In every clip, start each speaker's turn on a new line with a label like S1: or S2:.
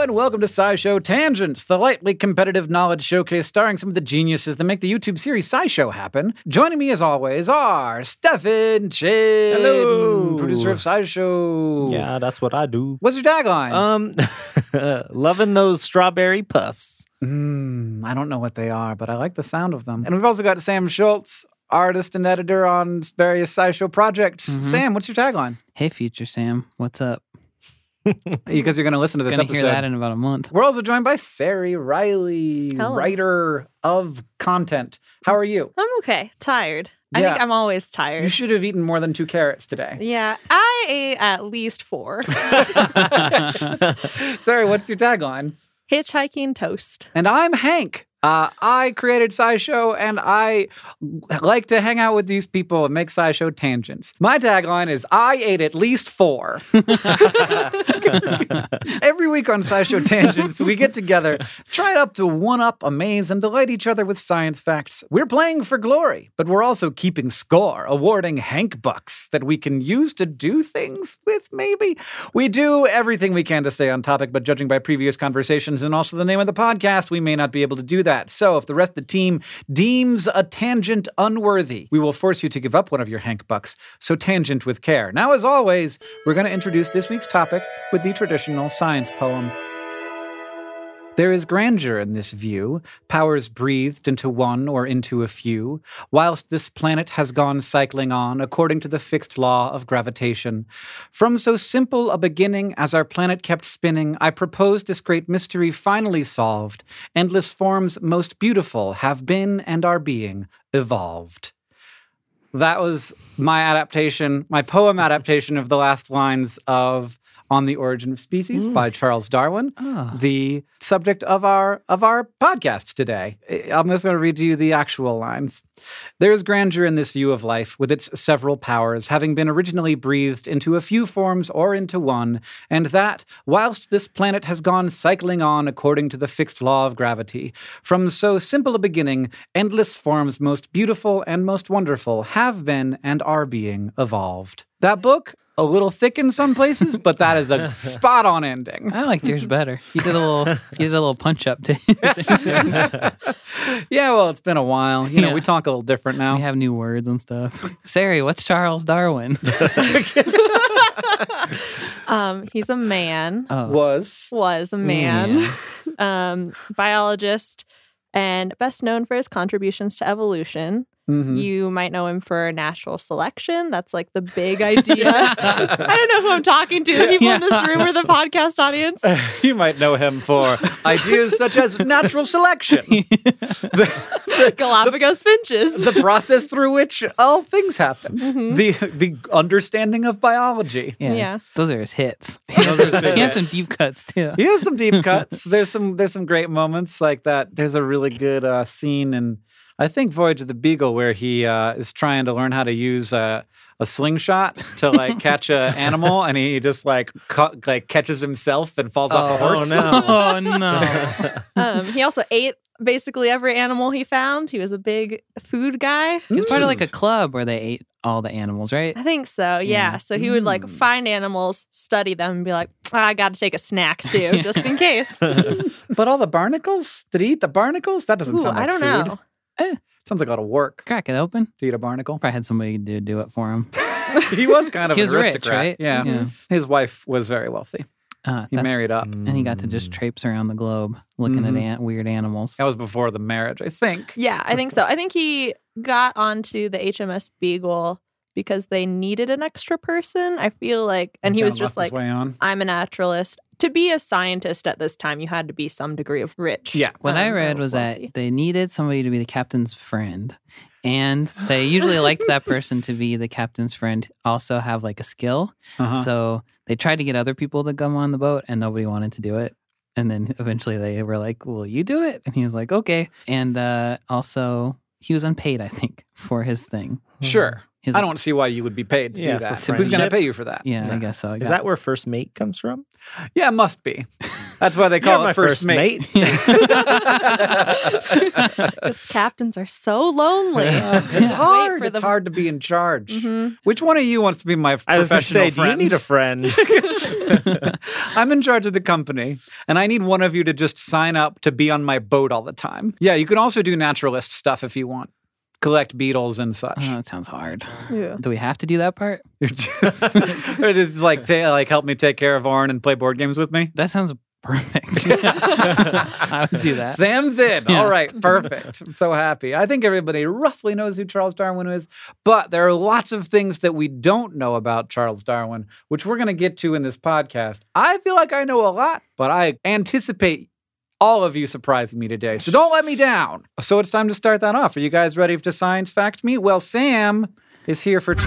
S1: and welcome to SciShow Tangents, the lightly competitive knowledge showcase starring some of the geniuses that make the YouTube series SciShow happen. Joining me, as always, are Stefan Chin,
S2: Hello,
S1: producer of SciShow.
S2: Yeah, that's what I do.
S1: What's your tagline?
S2: Loving those strawberry puffs.
S1: I don't know what they are, but I like the sound of them. And we've also got Sam Schultz, artist and editor on various SciShow projects. Sam, what's your tagline?
S3: Hey, future Sam, what's up?
S1: Because you're going to listen to this
S3: Gonna
S1: episode.
S3: hear that in about a month.
S1: We're also joined by Sari Riley,
S4: Hello.
S1: writer of content. How are you?
S4: I'm okay. Tired. I
S1: Yeah.
S4: think I'm always tired.
S1: You should have eaten more than 2 carrots today.
S4: Yeah, I ate at least 4.
S1: Sari, what's your tagline?
S4: Hitchhiking toast.
S1: And I'm Hank. I created SciShow, and I like to hang out with these people and make SciShow tangents. My tagline is, I ate at least 4. Every week on SciShow Tangents, we get together, try up to one-up, amaze, and delight each other with science facts. We're playing for glory, but we're also keeping score, awarding Hank Bucks that we can use to do things with, maybe. We do everything we can to stay on topic, but judging by previous conversations and also the name of the podcast, we may not be able to do that. So if the rest of the team deems a tangent unworthy, we will force you to give up one of your Hank Bucks. So tangent with care. Now, as always, we're going to introduce this week's topic with the traditional science poem. There is grandeur in this view, powers breathed into one or into a few, whilst this planet has gone cycling on according to the fixed law of gravitation. From so simple a beginning as our planet kept spinning, I propose this great mystery finally solved. Endless forms most beautiful have been and are being evolved. That was my adaptation, my poem adaptation of the last lines of On the Origin of Species by Charles Darwin, the subject of our podcast today. I'm just going to read you the actual lines. There is grandeur in this view of life, with its several powers, having been originally breathed into a few forms or into one, and that, whilst this planet has gone cycling on according to the fixed law of gravity, from so simple a beginning, endless forms most beautiful and most wonderful have been and are being evolved. That book, a little thick in some places, but that is a spot-on ending.
S3: I liked yours better. You did a little punch up to
S1: Yeah, well, it's been a while. You know,
S3: Yeah.
S1: we talk a little different now.
S3: We have new words and stuff. Sari, what's Charles Darwin?
S4: He's a man.
S1: Was
S4: Was a man.
S3: Yeah.
S4: Biologist and best known for his contributions to evolution. You might know him for natural selection. That's like the big idea. I don't know who I'm talking to. The people in this room or the podcast audience.
S1: You might know him for ideas such as natural selection,
S4: Galapagos finches.
S1: the process through which all things happen, the understanding of biology.
S4: Yeah.
S3: Those are his hits.
S1: Those are his big
S3: He had some
S1: hits.
S3: deep cuts too.
S1: He has some deep cuts. There's some great moments like that. There's a really good scene in, I think, Voyage of the Beagle, where he is trying to learn how to use a slingshot to like catch an animal, and he just like catches himself and falls off a horse.
S2: Oh, no.
S3: Oh no.
S4: He also ate basically every animal he found. He was a big food guy.
S3: He was part of like a club where they ate all the animals, right?
S4: I think so, yeah. So he would like find animals, study them, and be like, I got to take a snack too, just in case.
S1: But all the barnacles? Did he eat the barnacles? That doesn't
S4: Ooh,
S1: sound like
S4: I don't
S1: food.
S4: know.
S1: Sounds like a lot of work
S3: Crack it open.
S1: to eat a barnacle.
S3: Probably had somebody do it for him.
S1: He was kind of
S3: He was
S1: an
S3: rich,
S1: aristocrat.
S3: right?
S1: Yeah.
S3: Yeah.
S1: His wife was very wealthy. He
S3: That's-
S1: married up.
S3: and he got to just traipse around the globe looking at weird animals.
S1: That was before the marriage, I think.
S4: Yeah, I think so. I think he got onto the HMS Beagle because they needed an extra person. I feel like, and he was just like,
S1: way on.
S4: I'm a naturalist. To be a scientist at this time, you had to be some degree of rich.
S1: Yeah.
S3: What I read
S4: or
S3: was
S4: wealthy.
S3: that they needed somebody to be the captain's friend. And they usually liked that person to be the captain's friend, also have like a skill. So they tried to get other people to come on the boat and nobody wanted to do it. And then eventually they were like, will you do it? And he was like, okay. And also he was unpaid, I think, for his thing.
S1: Sure.
S3: His-
S1: I don't see why you would be paid to
S2: Yeah,
S1: do
S2: for
S1: that. So who's going to
S2: friendship.
S1: pay you for that?
S3: Yeah, I guess so.
S2: Is that where first mate comes from?
S1: Yeah, it must be. That's why they call
S2: You're
S1: it first mate.
S4: Because captains are so lonely.
S1: It's hard. It's hard to be in charge. Which one of you wants to be my
S2: I was going to
S1: professional
S2: say, do you
S1: friend?
S2: need a friend?
S1: I'm in charge of the company, and I need one of you to just sign up to be on my boat all the time. Yeah, you can also do naturalist stuff if you want. Collect beetles and such.
S3: Oh, that sounds hard.
S4: Yeah.
S3: Do we have to do that part?
S1: Or just like help me take care of Orin and play board games with me.
S3: That sounds perfect. I would do that.
S1: Sam's in.
S3: Yeah.
S1: All right, perfect. I'm so happy. I think everybody roughly knows who Charles Darwin is, but there are lots of things that we don't know about Charles Darwin, which we're going to get to in this podcast. I feel like I know a lot, but I anticipate all of you surprising me today, so don't let me down. So it's time to start that off. Are you guys ready to science fact me? Well, Sam is here for...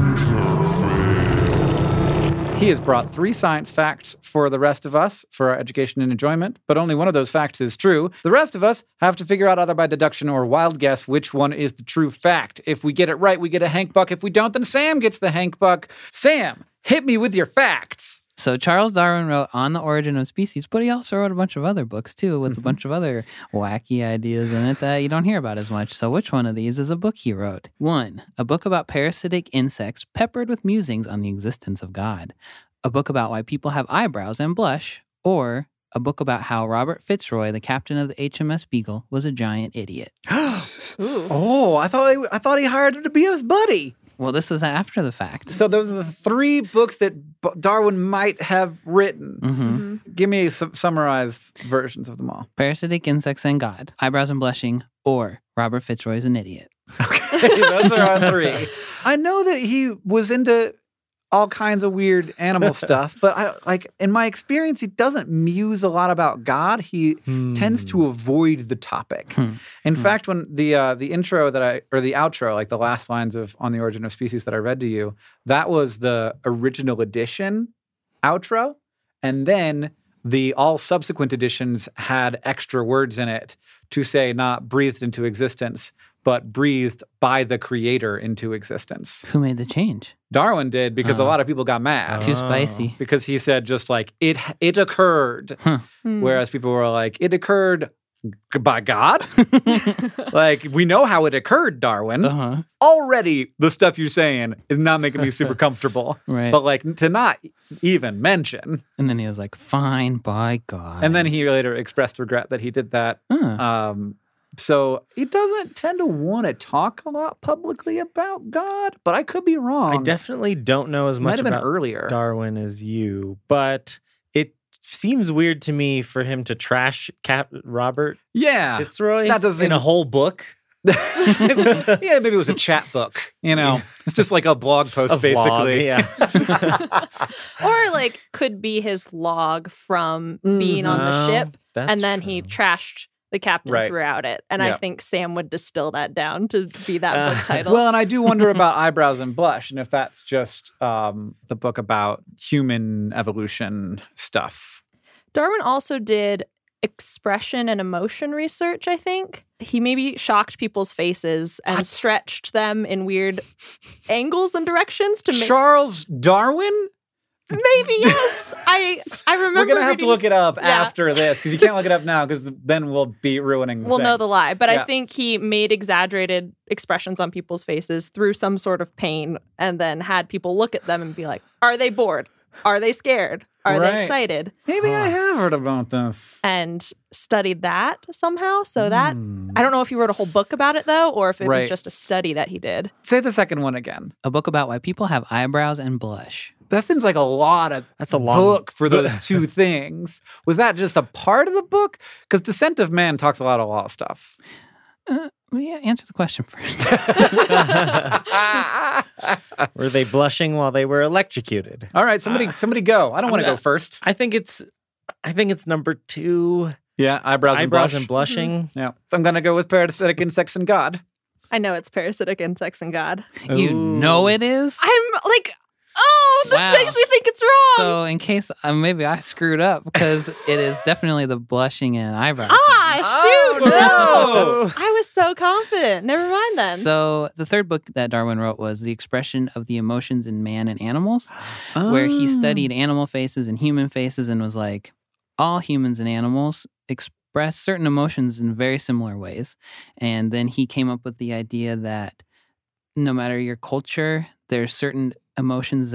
S1: He has brought 3 science facts for the rest of us for our education and enjoyment, but only one of those facts is true. The rest of us have to figure out either by deduction or wild guess which one is the true fact. If we get it right, we get a Hank Buck. If we don't, then Sam gets the Hank Buck. Sam, hit me with your facts.
S3: So Charles Darwin wrote On the Origin of Species, but he also wrote a bunch of other books too with a bunch of other wacky ideas in it that you don't hear about as much. So which one of these is a book he wrote? 1. A book about parasitic insects peppered with musings on the existence of God. A book about why people have eyebrows and blush. Or a book about how Robert Fitzroy, the captain of the HMS Beagle, was a giant idiot.
S1: Oh, I thought he hired him to be his buddy.
S3: Well, this was after the fact.
S1: So those are the 3 books that Darwin might have written.
S3: Mm-hmm.
S1: Give me some summarized versions of them all.
S3: Parasitic insects and God, eyebrows and blushing, or Robert Fitzroy's an idiot.
S1: Okay, those are our 3. I know that he was into all kinds of weird animal stuff, but in my experience, he doesn't muse a lot about God. He tends to avoid the topic. In fact, when the intro the outro, like the last lines of On the Origin of Species that I read to you, that was the original edition outro, and then the all subsequent editions had extra words in it to say not breathed into existence, but breathed by the creator into existence.
S3: Who made the change?
S1: Darwin did, because a lot of people got mad.
S3: Too spicy.
S1: Because he said just like, it occurred. Whereas people were like, it occurred by God? Like, we know how it occurred, Darwin.
S3: Uh-huh.
S1: Already, the stuff you're saying is not making me super comfortable.
S3: Right.
S1: But like, to not even mention.
S3: And then he was like, fine, by God.
S1: And then he later expressed regret that he did that. So he doesn't tend to want to talk a lot publicly about God, but I could be wrong.
S2: I definitely don't know as
S1: Might
S2: much
S1: have been
S2: about
S1: earlier.
S2: Darwin as you, but it seems weird to me for him to trash Robert
S1: Yeah.
S2: Fitzroy
S1: That doesn't
S2: in a whole book.
S1: Yeah, maybe it was a chat book, you know. It's just like a blog post,
S2: A
S1: basically.
S2: vlog, yeah.
S4: Or like could be his log from being on the ship,
S2: That's
S4: and then he trashed the captain
S1: Right.
S4: throughout it. And I
S1: Yeah.
S4: think Sam would distill that down to be that book title.
S1: Well, and I do wonder about eyebrows and blush, and if that's just the book about human evolution stuff.
S4: Darwin also did expression and emotion research, I think. He maybe shocked people's faces and stretched them in weird angles and directions to make...
S1: Charles Darwin?
S4: Maybe, yes. I remember
S1: We're going to have to
S4: reading-
S1: look it up
S4: Yeah.
S1: after this, because you can't look it up now, because then we'll be ruining the
S4: We'll
S1: thing.
S4: know the lie. But
S1: Yeah.
S4: I think he made exaggerated expressions on people's faces through some sort of pain and then had people look at them and be like, are they bored? Are they scared? Are
S1: Right.
S4: they excited?
S1: Maybe I have heard about this.
S4: And studied that somehow. So that, I don't know if he wrote a whole book about it though, or if it
S1: Right.
S4: was just a study that he did.
S1: Say the second one again.
S3: A book about why people have eyebrows and blush.
S1: That seems like a lot of
S2: That's a long
S1: book for those 2 things. Was that just a part of the book? Because Descent of Man talks a lot of stuff.
S3: Well, yeah, answer the question first.
S2: Were they blushing while they were electrocuted?
S1: All right, somebody go. I don't want to go first.
S2: I think it's number 2.
S1: Yeah, eyebrows and
S2: Eyebrows
S1: blush.
S2: and blushing.
S1: Yeah, I'm gonna go with parasitic insects and God.
S4: I know it's parasitic insects and God.
S3: You know it is?
S4: I'm like, oh, this
S3: Wow.
S4: makes me think it's wrong.
S3: So in case maybe I screwed up, because it is definitely the blushing and eyebrows.
S4: shoot,
S1: no.
S4: no. I was so confident. Never mind then.
S3: So the third book that Darwin wrote was The Expression of the Emotions in Man and Animals, where he studied animal faces and human faces and was like, all humans and animals express certain emotions in very similar ways. And then he came up with the idea that no matter your culture, there's certain emotions that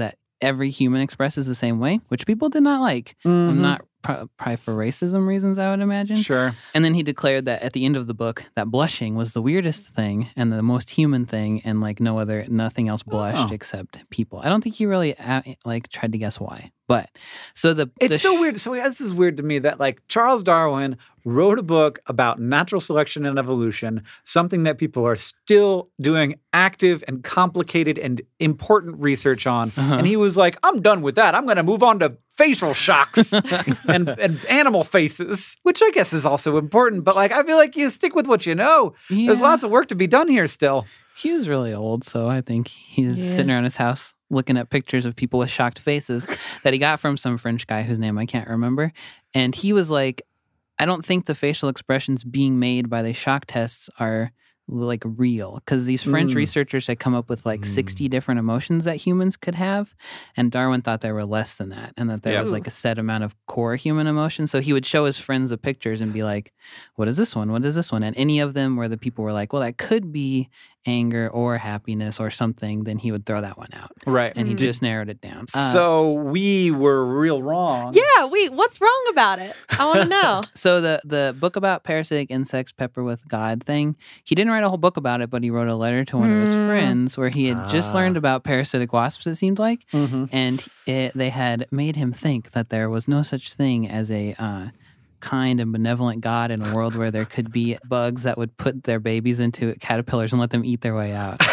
S3: every human expresses the same way, which people did not like. I'm not probably for racism reasons, I would imagine.
S1: Sure.
S3: And then he declared that at the end of the book, that blushing was the weirdest thing and the most human thing, and like nothing else blushed except people. I don't think he really tried to guess why. But so
S1: it's so weird. So this is weird to me that like Charles Darwin wrote a book about natural selection and evolution, something that people are still doing active and complicated and important research on. And he was like, I'm done with that. I'm going to move on to facial shocks and animal faces, which I guess is also important. But like, I feel like you stick with what you know. Yeah. There's lots of work to be done here still.
S3: He was really old, so I think he's sitting around his house looking at pictures of people with shocked faces that he got from some French guy whose name I can't remember. And he was like, I don't think the facial expressions being made by the shock tests are like real, because these French researchers had come up with like 60 different emotions that humans could have, and Darwin thought there were less than that, and that there was like a set amount of core human emotions. So he would show his friends the pictures and be like, what is this one? What is this one? And any of them where the people were like, well, that could be anger or happiness or something, then he would throw that one out.
S1: Right.
S3: And he just narrowed it down.
S1: So we were real wrong.
S4: Yeah, what's wrong about it? I want to know.
S3: So the book about parasitic insects pepper with God thing, he didn't write a whole book about it, but he wrote a letter to one of his friends where he had just learned about parasitic wasps, it seemed like, and they had made him think that there was no such thing as a kind and benevolent God in a world where there could be bugs that would put their babies into caterpillars and let them eat their way out.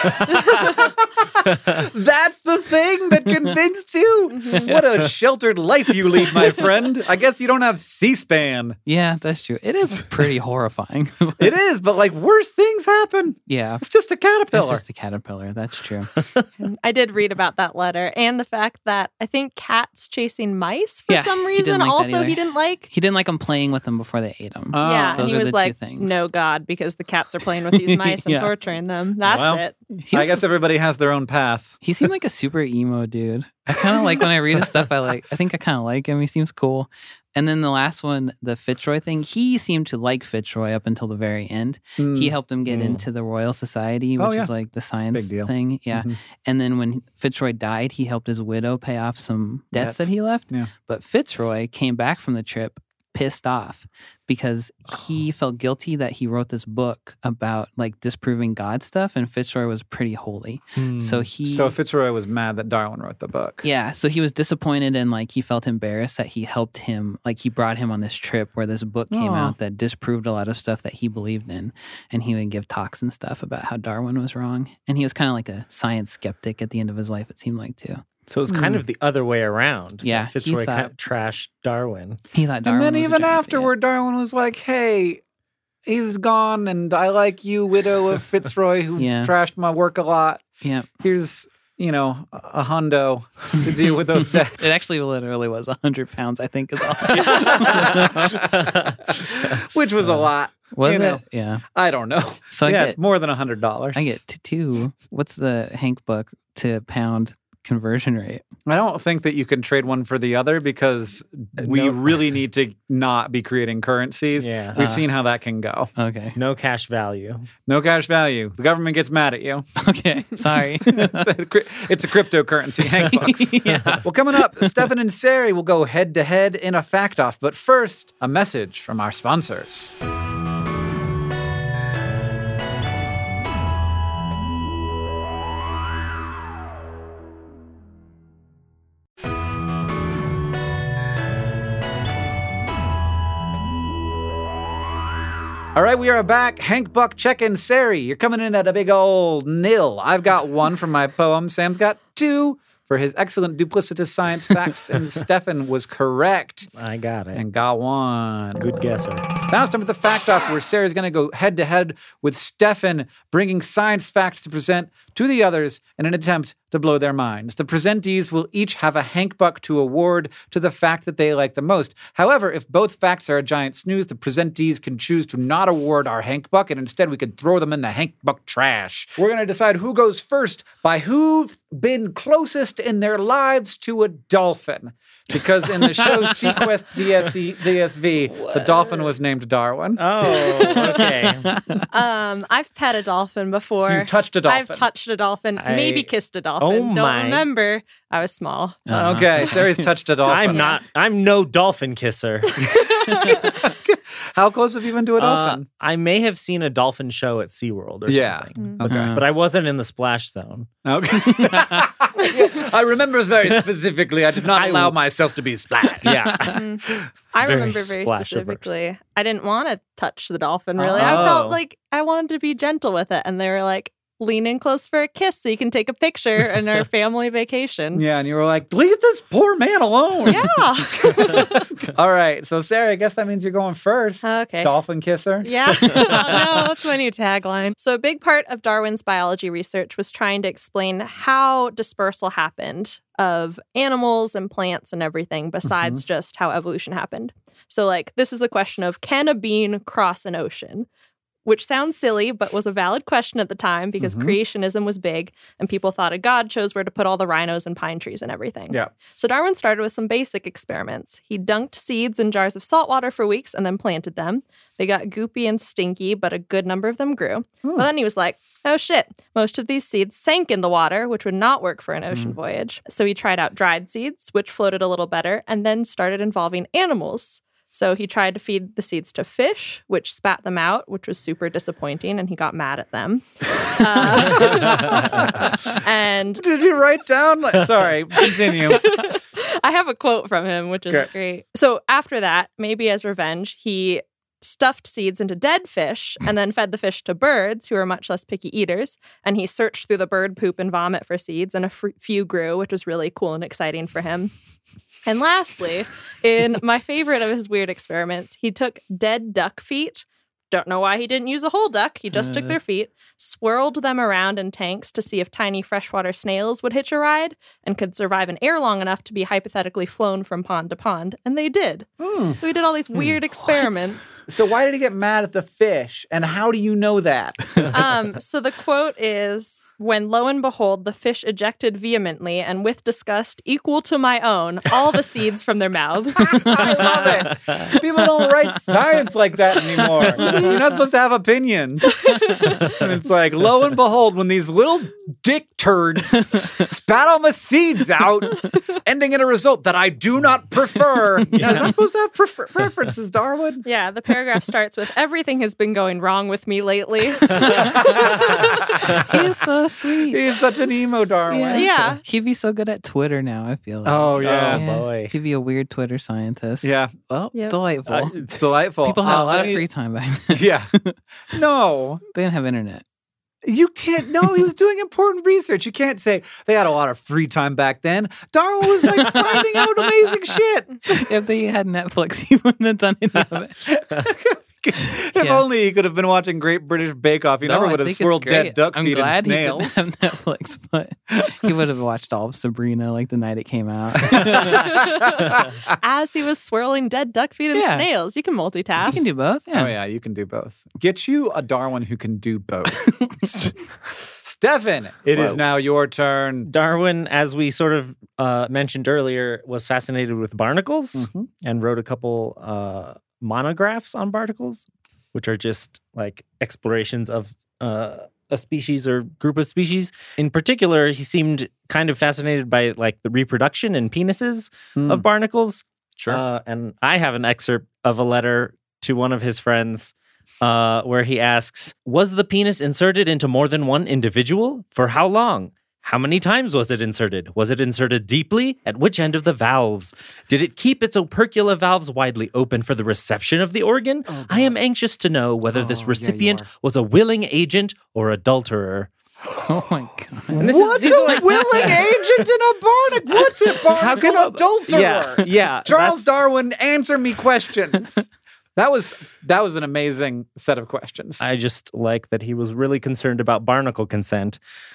S1: That's the thing that convinced you? What a sheltered life you lead, my friend. I guess you don't have C-SPAN.
S3: Yeah, that's true. It is pretty horrifying.
S1: It is, but like worse things happen.
S3: Yeah.
S1: It's just a caterpillar.
S3: It's just a caterpillar. That's true.
S4: I did read about that letter and the fact that I think cats chasing mice for some reason he didn't like.
S3: He didn't like them playing with them before they ate them.
S4: Yeah,
S3: those
S4: and he was
S3: the
S4: like,
S3: two things.
S4: no God, because the cats are playing with these mice and torturing them. That's it.
S1: I guess everybody has their own path.
S3: He seemed like a super emo dude. I kind of like when I read his stuff. I think I kind of like him. He seems cool. And then the last one, the Fitzroy thing, he seemed to like Fitzroy up until the very end. He helped him get into the Royal Society, which is like the science thing. Yeah. And then when Fitzroy died, he helped his widow pay off some debts that he left. Yeah. But Fitzroy came back from the trip pissed off because he felt guilty that he wrote this book about like disproving God stuff, and Fitzroy was pretty holy. So
S1: Fitzroy was mad that Darwin wrote the book.
S3: Yeah, so he was disappointed and like he felt embarrassed that he helped him, like he brought him on this trip where this book came out that disproved a lot of stuff that he believed in, and he would give talks and stuff about how Darwin was wrong. And he was kind of like a science skeptic at the end of his life, it seemed like, too.
S2: So it was kind of the other way around.
S3: Yeah.
S2: Fitzroy kind of trashed Darwin.
S3: He thought Darwin
S1: and then
S3: was
S1: even
S3: a giant
S1: afterward, Darwin was like, hey, he's gone, and I like you, widow of Fitzroy, who trashed my work a lot.
S3: Yeah.
S1: Here's, a hundo to deal with those debts.
S3: It actually literally was 100 pounds, I think, is all.
S1: Which was a lot.
S3: Was it? Yeah.
S1: I don't know.
S3: So
S1: it's more than $100.
S3: I get two. What's the Hank book to pound conversion rate?
S1: I don't think that you can trade one for the other because we really need to not be creating currencies.
S2: Yeah.
S1: We've seen how that can go.
S3: Okay.
S2: No cash value.
S1: No cash value. The government gets mad at you.
S3: Okay. Sorry.
S1: It's a cryptocurrency. Hank bucks. Well, coming up, Stefan and Sari will go head to head in a fact off. But first, a message from our sponsors. All right, we are back. Hank Buck, check-in. Sari, you're coming in at a big old nil. I've got one for my poem. Sam's got two for his excellent duplicitous science facts, and Stefan was correct.
S2: I got it.
S1: And got one.
S2: Good guesser.
S1: Now it's time for the fact off, where Sari's going to go head-to-head with Stefan, bringing science facts to present to the others in an attempt to blow their minds. The presentees will each have a Hank Buck to award to the fact that they like the most. However, if both facts are a giant snooze, the presentees can choose to not award our Hank Buck, and instead we could throw them in the Hank Buck trash. We're going to decide who goes first by who've been closest in their lives to a dolphin. Because in the show Sequest DSV, the dolphin was named Darwin.
S2: Oh, okay.
S4: I've pet a dolphin before.
S1: So you've touched a dolphin.
S4: I've touched a dolphin, maybe kissed a dolphin. dolphin.
S2: Oh
S4: Don't
S2: my.
S4: remember, I was small.
S1: Okay, Sari's touched a dolphin.
S2: I'm no dolphin kisser.
S1: How close have you been to a dolphin?
S2: I may have seen a dolphin show at SeaWorld or something.
S1: Okay.
S2: But I wasn't in the splash zone.
S1: Okay. I remember very specifically, I did not allow myself to be splashed.
S2: Yeah.
S4: I
S2: Very
S4: remember very
S2: splash-averse.
S4: specifically, I didn't want to touch the dolphin, really. I felt like I wanted to be gentle with it. And they were like, lean in close for a kiss so you can take a picture in our family vacation.
S1: Yeah, and you were like, leave this poor man alone.
S4: Yeah.
S1: All right, so Sarah, I guess that means you're going first.
S4: Okay.
S1: Dolphin kisser.
S4: Yeah. Oh, no, that's my new tagline. So a big part of Darwin's biology research was trying to explain how dispersal happened of animals and plants and everything besides just how evolution happened. So like, this is the question of, can a bean cross an ocean? Which sounds silly, but was a valid question at the time because creationism was big and people thought a god chose where to put all the rhinos and pine trees and everything.
S1: Yeah.
S4: So Darwin started with some basic experiments. He dunked seeds in jars of salt water for weeks and then planted them. They got goopy and stinky, but a good number of them grew. But then he was like, oh shit, most of these seeds sank in the water, which would not work for an ocean voyage. So he tried out dried seeds, which floated a little better, and then started involving animals. So he tried to feed the seeds to fish, which spat them out, which was super disappointing, and he got mad at them. And
S1: Did you write down? Sorry, continue.
S4: I have a quote from him, which is great. So after that, maybe as revenge, he stuffed seeds into dead fish and then fed the fish to birds who are much less picky eaters. And he searched through the bird poop and vomit for seeds, and a few grew, which was really cool and exciting for him. And lastly, in my favorite of his weird experiments, he took dead duck feet. Don't know why he didn't use a whole duck. He just took their feet, swirled them around in tanks to see if tiny freshwater snails would hitch a ride and could survive in air long enough to be hypothetically flown from pond to pond. And they did. So he did all these weird experiments.
S1: So why did he get mad at the fish? And how do you know that?
S4: So the quote is, when lo and behold, the fish ejected vehemently and with disgust equal to my own, all the seeds from their mouths.
S1: I love it. People don't write science like that anymore. You're not supposed to have opinions. And it's like, lo and behold, when these little dick turds spat all my seeds out, ending in a result that I do not prefer. You're not supposed to have preferences, Darwin.
S4: Yeah, the paragraph starts with, everything has been going wrong with me lately.
S3: He's so sweet.
S1: He's such an emo Darwin.
S4: Yeah.
S3: He'd be so good at Twitter now, I feel like.
S1: Oh, yeah.
S2: Oh, boy.
S3: He'd be a weird Twitter scientist.
S1: Yeah.
S3: Well,
S4: Yep.
S3: delightful.
S1: It's delightful.
S3: People had a lot of free time back then.
S1: Yeah. No.
S3: They didn't have internet.
S1: You can't. No, he was doing important research. You can't say they had a lot of free time back then. Darwin was like finding out amazing shit.
S3: If they had Netflix, he wouldn't have done any of it.
S1: If
S3: Yeah.
S1: only he could have been watching Great British Bake Off. He never would have swirled dead duck
S3: I'm
S1: feet and
S3: glad
S1: snails.
S3: he didn't have Netflix, but he would have watched all of Sabrina like the night it came out.
S4: As he was swirling dead duck feet and
S3: Yeah.
S4: snails. You can multitask.
S3: You can do both. Yeah.
S1: Oh, yeah, you can do both. Get you a Darwin who can do both. Stefan, it is
S2: Whoa.
S1: now your turn.
S2: Darwin, as we sort of mentioned earlier, was fascinated with barnacles and wrote a couple monographs on barnacles, which are just like explorations of a species or group of species. In particular, he seemed kind of fascinated by like the reproduction and penises of barnacles.
S1: Sure.
S2: And I have an excerpt of a letter to one of his friends where he asks, was the penis inserted into more than one individual? For how long? How many times was it inserted? Was it inserted deeply? At which end of the valves? Did it keep its opercula valves widely open for the reception of the organ? I am anxious to know whether this recipient was a willing agent or adulterer.
S3: Oh my god.
S2: And this
S1: What's
S2: these are
S1: a
S2: like-
S1: willing agent in a barnacle? What's a barnacle adulterer?
S2: Yeah.
S1: Charles
S2: that's-
S1: Darwin, answer me questions. That was an amazing set of questions.
S2: I just like that he was really concerned about barnacle consent.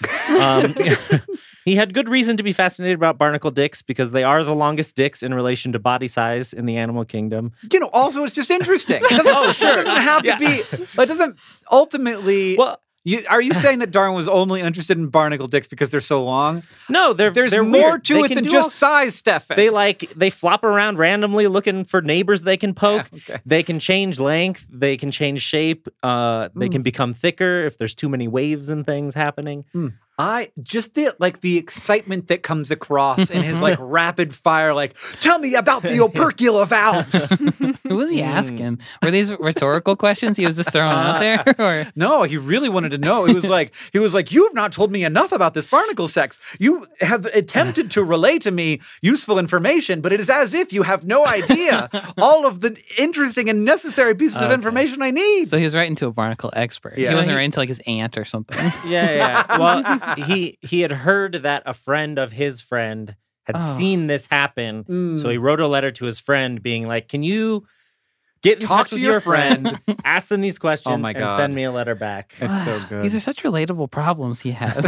S2: He had good reason to be fascinated about barnacle dicks because they are the longest dicks in relation to body size in the animal kingdom.
S1: Also, it's just interesting. It doesn't have to be. It doesn't ultimately.
S2: Well,
S1: Are you saying that Darwin was only interested in barnacle dicks because they're so long?
S2: no,
S1: There's
S2: they're
S1: more
S2: weird.
S1: to
S2: They
S1: it
S2: can
S1: than
S2: do
S1: just
S2: all-
S1: size, Stefan.
S2: They flop around randomly looking for neighbors they can poke.
S1: Okay.
S2: They can change length. They can change shape. They can become thicker if there's too many waves and things happening.
S1: I just the excitement that comes across in his like rapid fire, like, tell me about the opercular valves.
S3: Who was he asking? Were these rhetorical questions he was just throwing out there? Or?
S1: No, he really wanted to know. He was like, you have not told me enough about this barnacle sex. You have attempted to relay to me useful information, but it is as if you have no idea all of the interesting and necessary pieces of information I need.
S3: So he was writing to a barnacle expert.
S1: Yeah.
S3: He wasn't writing to like his aunt or something.
S2: Yeah. Well, he had heard that a friend of his friend had seen this happen. So he wrote a letter to his friend being like, can you get in touch with your friend, ask them these questions,
S1: Oh my
S2: and
S1: God.
S2: send me a letter back.
S1: It's so good.
S3: These are such relatable problems he has.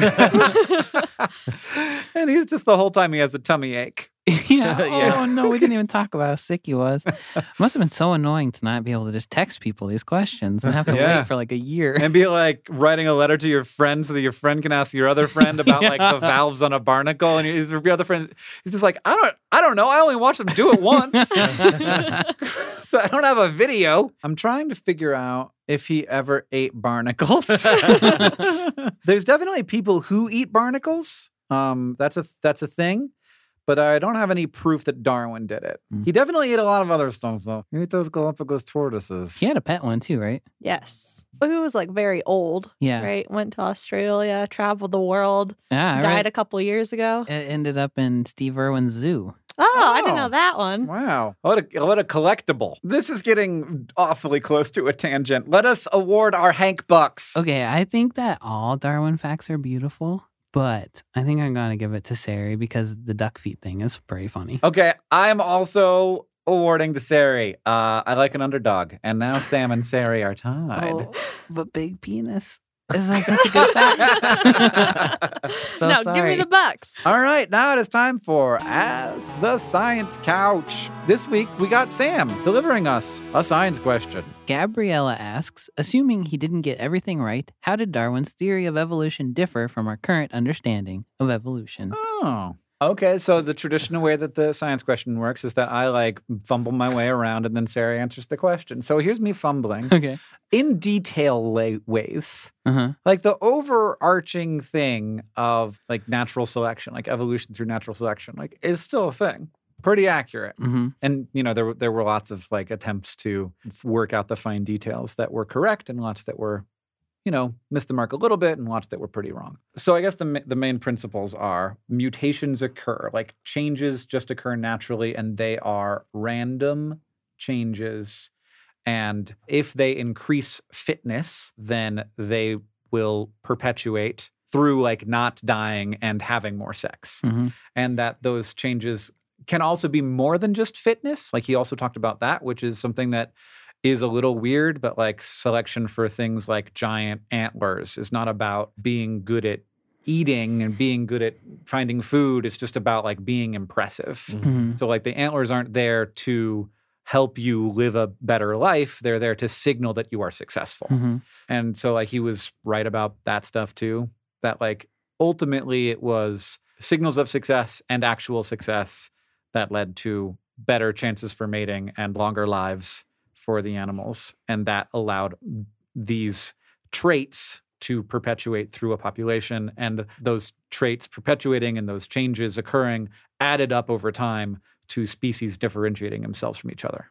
S1: And he's just the whole time he has a tummy ache.
S3: Yeah. Oh, no, we didn't even talk about how sick he was. Must have been so annoying to not be able to just text people these questions and have to
S1: Yeah.
S3: wait for like a year.
S1: And be like writing a letter to your friend so that your friend can ask your other friend about like the valves on a barnacle. And your other friend, he's just like, I don't know. I only watched them do it once. So I don't have a video. I'm trying to figure out if he ever ate barnacles. There's definitely people who eat barnacles. That's a thing. But I don't have any proof that Darwin did it. He definitely ate a lot of other stuff, though. He ate those Galapagos tortoises.
S3: He had a pet one too, right?
S4: Yes. He was like very old.
S3: Yeah.
S4: Right. Went to Australia, traveled the world,
S3: Yeah,
S4: died a couple years ago.
S3: It ended up in Steve Irwin's zoo.
S4: Oh, I didn't know that one.
S1: Wow. What a collectible. This is getting awfully close to a tangent. Let us award our Hank Bucks.
S3: Okay, I think that all Darwin facts are beautiful, but I think I'm going to give it to Sari because the duck feet thing is pretty funny.
S1: Okay, I'm also awarding to Sari. I like an underdog. And now Sam and Sari are tied.
S3: Oh, but big penis. Is that such a good fact? So
S4: no,
S3: sorry.
S4: give me the bucks.
S1: All right, now it is time for Ask the Science Couch. This week, we got Sam delivering us a science question.
S3: Gabriella asks, assuming he didn't get everything right, how did Darwin's theory of evolution differ from our current understanding of evolution?
S1: Oh. Okay, so the traditional way that the science question works is that I like fumble my way around and then Sarah answers the question. So here's me fumbling.
S3: Okay.
S1: In detail ways.
S3: Uh-huh.
S1: Like the overarching thing of like natural selection, like evolution through natural selection, like is still a thing. Pretty accurate.
S3: Mm-hmm.
S1: And, you know, there were lots of like attempts to work out the fine details that were correct and lots that were, you know, missed the mark a little bit and lots that were pretty wrong. So I guess the main principles are mutations occur, like changes just occur naturally and they are random changes. And if they increase fitness, then they will perpetuate through like not dying and having more sex.
S3: Mm-hmm.
S1: And that those changes can also be more than just fitness. Like he also talked about that, which is something that is a little weird, but like selection for things like giant antlers is not about being good at eating and being good at finding food. It's just about like being impressive.
S3: Mm-hmm.
S1: So like the antlers aren't there to help you live a better life. They're there to signal that you are successful.
S3: Mm-hmm.
S1: And so like he was right about that stuff too, that like ultimately it was signals of success and actual success that led to better chances for mating and longer lives for the animals. And that allowed these traits to perpetuate through a population. And those traits perpetuating and those changes occurring added up over time to species differentiating themselves from each other.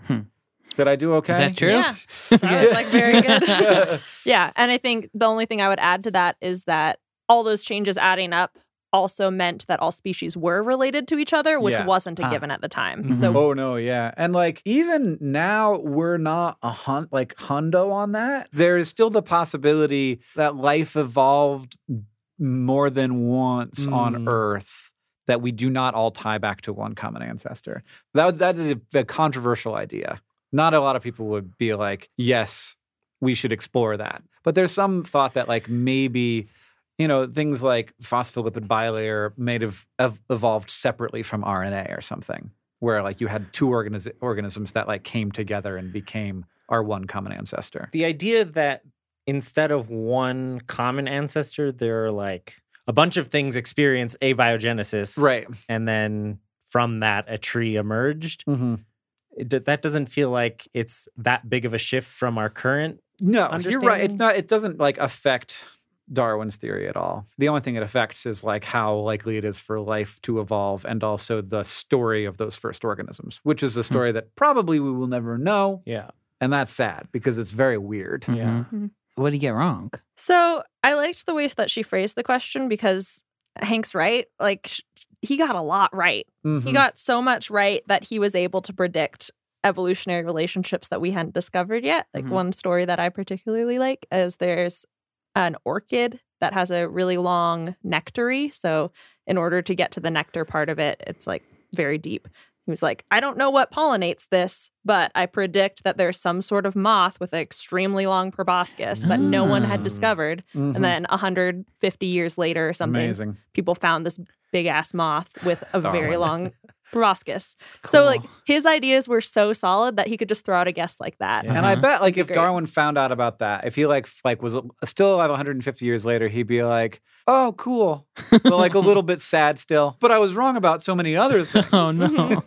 S1: Did I do okay?
S3: Is that true?
S4: Yeah. That was like very good. Yeah. And I think the only thing I would add to that is that all those changes adding up also meant that all species were related to each other, which
S1: Yeah.
S4: wasn't a given at the time.
S3: Mhm.
S4: So
S1: Oh no, yeah. And like even now we're not hundo on that. There is still the possibility that life evolved more than once on Earth that we do not all tie back to one common ancestor. That is a controversial idea. Not a lot of people would be like, yes, we should explore that. But there's some thought that like maybe, you know, things like phospholipid bilayer may have evolved separately from RNA or something, where like you had two organisms that like came together and became our one common ancestor.
S2: The idea that instead of one common ancestor, there are like a bunch of things experience abiogenesis.
S1: Right.
S2: And then from that, a tree emerged.
S1: Mm-hmm.
S2: That doesn't feel like it's that big of a shift from our current
S1: No, you're right.
S2: understanding?
S1: It doesn't like affect Darwin's theory at all. The only thing it affects is like how likely it is for life to evolve and also the story of those first organisms, which is a story that probably we will never know.
S2: Yeah.
S1: And that's sad because it's very weird.
S2: Yeah.
S3: What did he get wrong?
S4: So I liked the way that she phrased the question because Hank's right. Like, he got a lot right.
S1: Mhm.
S4: He got so much right that he was able to predict evolutionary relationships that we hadn't discovered yet. Like, one story that I particularly like is there's an orchid that has a really long nectary. So in order to get to the nectar part of it, it's like very deep. He was like, I don't know what pollinates this, but I predict that there's some sort of moth with an extremely long proboscis that no one had discovered.
S1: Mhm.
S4: And then 150 years later or something,
S1: Amazing.
S4: people found this big ass moth with a very
S1: Darwin.
S4: long proboscis. So like his ideas were so solid that he could just throw out a guess like that.
S2: Yeah.
S1: And I bet, like, if
S4: Great.
S1: Darwin found out about that, if he like was still alive 150 years later, he'd be like, "Oh, cool," but like a little bit sad still. But I was wrong about so many other things.
S3: Oh no.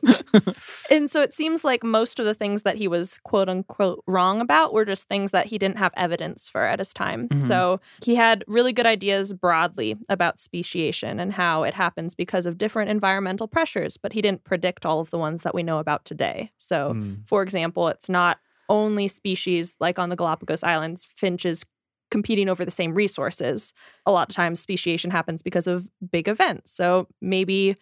S4: And so it seems like most of the things that he was quote unquote wrong about were just things that he didn't have evidence for at his time. So he had really good ideas broadly about speciation and how it happens because of different environmental pressures, but he didn't predict all of the ones that we know about today. So, for example, it's not only species like on the Galapagos Islands, finches competing over the same resources. A lot of times speciation happens because of big events. So maybe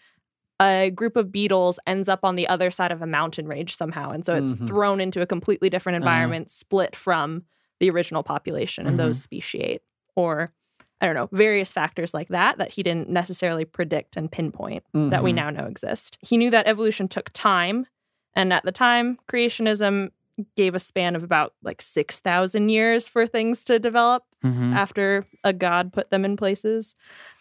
S4: a group of beetles ends up on the other side of a mountain range somehow. And so it's thrown into a completely different environment, split from the original population, and those speciate. Or, I don't know, various factors like that he didn't necessarily predict and pinpoint that we now know exist. He knew that evolution took time. And at the time, creationism gave a span of about like 6,000 years for things to develop after a god put them in places.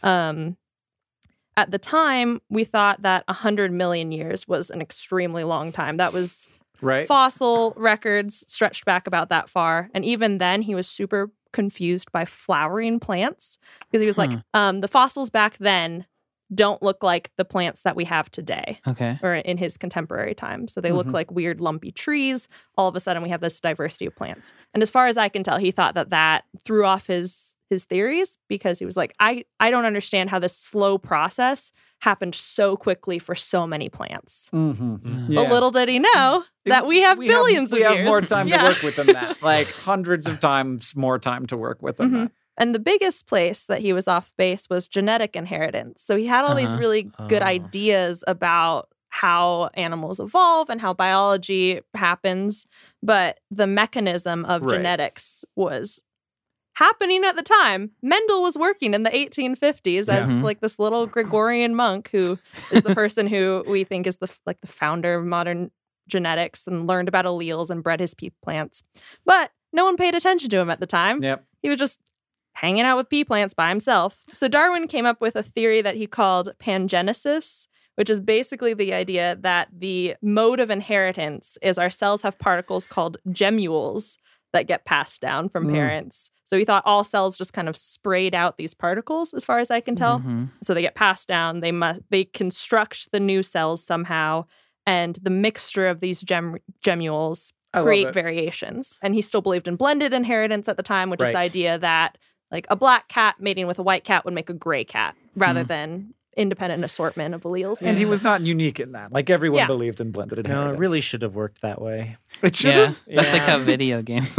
S4: At the time, we thought that 100 million years was an extremely long time. That was
S1: Right.
S4: fossil records stretched back about that far. And even then, he was super confused by flowering plants because he was like, the fossils back then don't look like the plants that we have today.
S3: Okay.
S4: Or in his contemporary time. So they look like weird lumpy trees. All of a sudden we have this diversity of plants. And as far as I can tell, he thought that threw off his theories because he was like, I don't understand how this slow process happened so quickly for so many plants.
S1: Mm-hmm.
S4: But little did he know that we have billions of years.
S1: We have more time
S4: Yeah.
S1: to work with than that. Like hundreds of times more time to work with than that.
S4: And the biggest place that he was off base was genetic inheritance. So he had all these really good ideas about how animals evolve and how biology happens. But the mechanism of genetics was happening at the time. Mendel was working in the 1850s as like this little Gregorian monk who is the person who we think is the founder of modern genetics and learned about alleles and bred his pea plants. But no one paid attention to him at the time.
S1: Yep.
S4: He was just hanging out with pea plants by himself. So Darwin came up with a theory that he called pangenesis, which is basically the idea that the mode of inheritance is our cells have particles called gemmules that get passed down from parents. So he thought all cells just kind of sprayed out these particles, as far as I can tell. So they get passed down. They construct the new cells somehow, and the mixture of these gemmules create variations. And he still believed in blended inheritance at the time, which is the idea that like a black cat mating with a white cat would make a gray cat rather than independent assortment of alleles.
S1: And he was not unique in that. Like everyone believed in blended
S2: No,
S1: inheritance.
S2: it really should have worked that way.
S1: It should
S3: Yeah,
S1: have.
S3: that's like how video games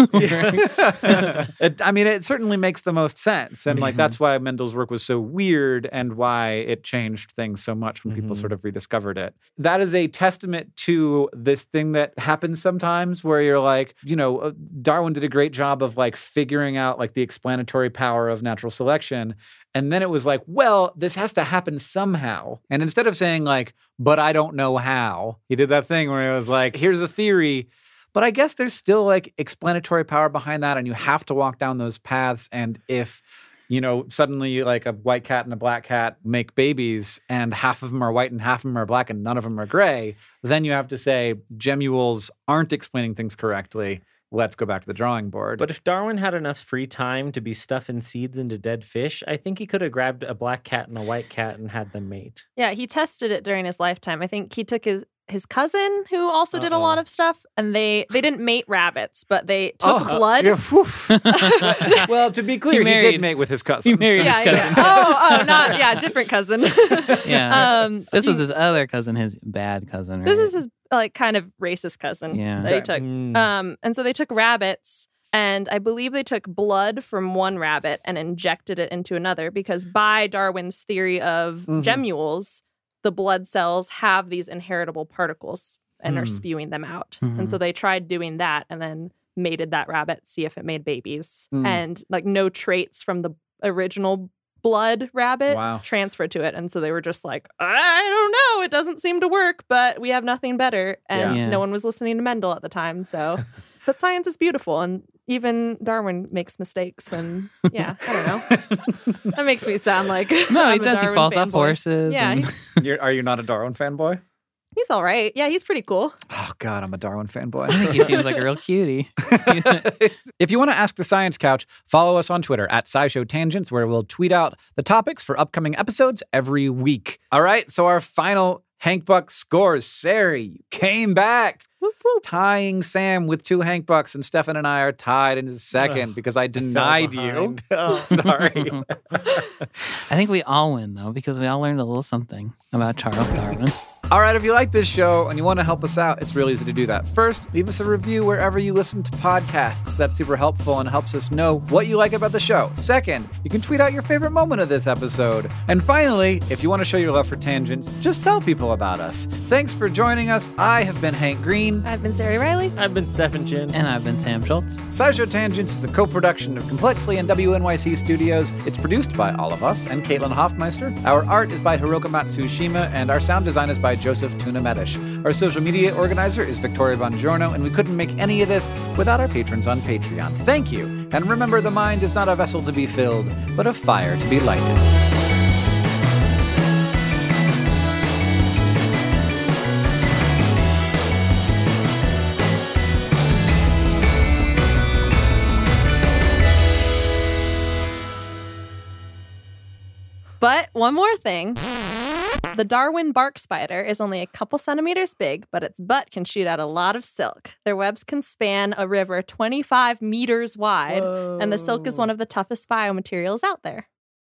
S1: I mean, it certainly makes the most sense. And like that's why Mendel's work was so weird and why it changed things so much when people sort of rediscovered it. That is a testament to this thing that happens sometimes where you're like, you know, Darwin did a great job of like figuring out like the explanatory power of natural selection. And then it was like, well, this has to happen somehow. And instead of saying like, but I don't know how, he did that thing where it was like, here's a theory. But I guess there's still like explanatory power behind that. And you have to walk down those paths. And if, you know, suddenly like a white cat and a black cat make babies and half of them are white and half of them are black and none of them are gray, then you have to say gemmules aren't explaining things correctly. Let's go back to the drawing board.
S2: But if Darwin had enough free time to be stuffing seeds into dead fish, I think he could have grabbed a black cat and a white cat and had them mate.
S4: Yeah, he tested it during his lifetime. I think he took his cousin who also did a lot of stuff, and they didn't mate rabbits, but they took blood.
S1: Yeah, well, to be clear, he did mate with his cousin.
S3: He married his cousin.
S4: Different cousin.
S3: This was his other cousin, his bad cousin. Right?
S4: This is his kind of racist cousin that he took. And so they took rabbits, and I believe they took blood from one rabbit and injected it into another, because by Darwin's theory of gemmules, the blood cells have these inheritable particles and are spewing them out. And so they tried doing that and then mated that rabbit, see if it made babies. And like no traits from the original blood rabbit transferred to it. And so they were just like, I don't know, it doesn't seem to work, but we have nothing better. And no one was listening to Mendel at the time. So, but science is beautiful, and even Darwin makes mistakes. And I don't know. That makes me sound like
S3: no, he does. He falls off horses.
S4: Yeah.
S1: Are you not a Darwin fanboy?
S4: He's all right. Yeah, he's pretty cool.
S1: Oh, God, I'm a Darwin fanboy.
S3: I think he seems like a real cutie.
S1: If you want to ask the Science Couch, follow us on Twitter at SciShow Tangents, where we'll tweet out the topics for upcoming episodes every week. All right, so our final Hank Buck scores. Sari, you came back.
S4: Whoop, whoop.
S1: Tying Sam with 2 Hank Bucks, and Stefan and I are tied in second because I denied you. Oh, sorry.
S3: I think we all win, though, because we all learned a little something about Charles Darwin.
S1: All right, if you like this show and you want to help us out, it's really easy to do that. First, leave us a review wherever you listen to podcasts. That's super helpful and helps us know what you like about the show. Second, you can tweet out your favorite moment of this episode. And finally, if you want to show your love for tangents, just tell people about us. Thanks for joining us. I have been Hank Green.
S4: I've been Sari Riley.
S2: I've been Stefan Chin.
S3: And I've been Sam Schultz.
S1: SciShow Tangents is a co-production of Complexly and WNYC Studios. It's produced by all of us and Caitlin Hoffmeister. Our art is by Hiroka Matsushima, and our sound design is by Joseph Tuna Medish. Our social media organizer is Victoria Bongiorno, and we couldn't make any of this without our patrons on Patreon. Thank you. And remember, the mind is not a vessel to be filled, but a fire to be lighted.
S4: But one more thing. The Darwin bark spider is only a couple centimeters big, but its butt can shoot out a lot of silk. Their webs can span a river 25 meters wide, and the silk is one of the toughest biomaterials out there.